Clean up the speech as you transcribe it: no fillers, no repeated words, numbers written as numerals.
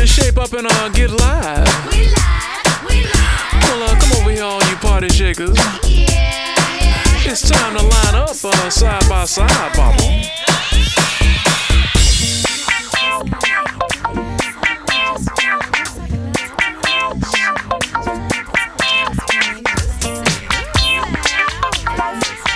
shape up and get live. We live. Well, come over here, all you party shakers. Yeah. It's time to line up side by side, Bobble.